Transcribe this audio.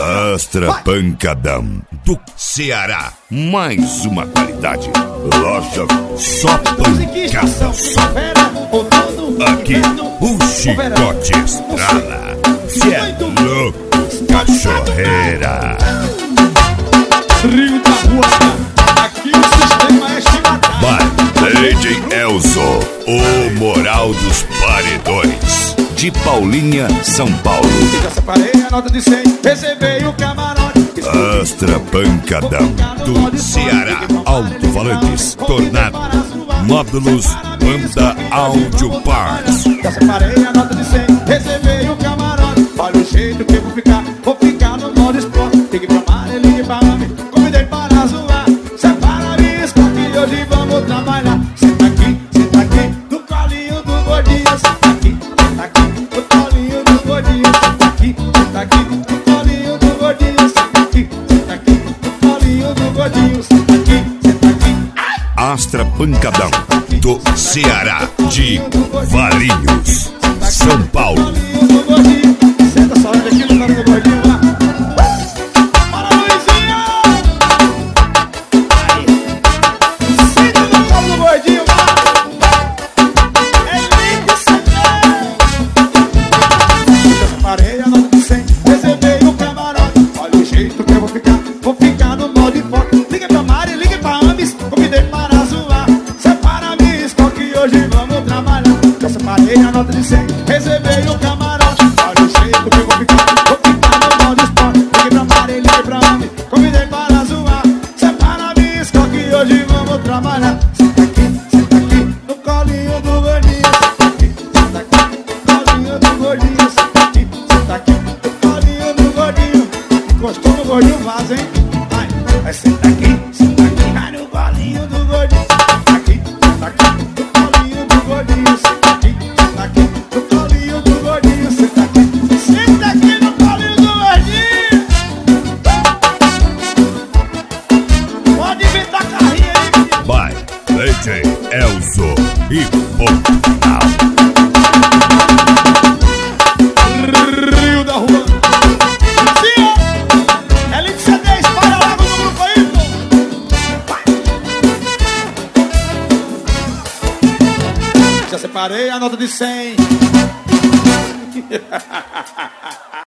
Astra Pancadão do Ceará. Mais uma qualidade. Loja só pancada só. Aqui o chicote estrala. Cê é louco, cachorreira. Rio da Rua, aqui o sistema é chibatada. Vai, DJ Elzo, o moral dos paredões. De Paulinha, São Paulo. Já separei a nota de 100, reservei o camarote. Astra Pancadão do Ceará. Alto-falantes, Tornado, módulos, banda Audio Parts. Já separei a nota de 100, reservei o camarote. Olha o jeito que eu vou ficar no modo esporte. Ligue pra Mari, ligue pra Ami, convidei para zoar. Separa a risco que hoje vamos trabalhar. Senta aqui, no colinho do gordinho. Senta aqui, no colinho do gordinho. Senta aqui, no colinho do gordinho. Senta aqui, no colinho do gordinho. Senta aqui. Astra Pancadão do Ceará, de Valinhos, São Paulo. Senta só aqui no colinho do gordinho lá. Para Luizinho! Senta no colo do gordinho lá. É lindo esse já separei a nota de 100, reservei o camarote. Olha o jeito que eu vou ficar no modo de foto. Ligue pra Mari, ligue pra Amis, convidei para zoar. Separa a Misco que hoje vamos trabalhar. Já separei a nota de 100, reservei o camarote. Olha o jeito que eu vou ficar no modo de esporte. Ligue pra Mari, ligue pra Amis, convidei para zoar. Separa a Misco que hoje vamos trabalhar. Senta aqui, no colinho do gordinho. Senta aqui, no colinho do gordinho. Senta aqui, no colinho do gordinho. Encostou no gordinho, vaza, hein? Vai sentar aqui, vai no colinho do gordinho. Senta aqui, no colinho do gordinho. Senta aqui, no colinho do gordinho. Senta aqui no colinho do gordinho. Pode inventar carrinha aí. Vai, DJ Elzo e ponto final. Rio da Rua. Sim, LC10, para logo no grupo aí, pô. Já separei a nota de 100.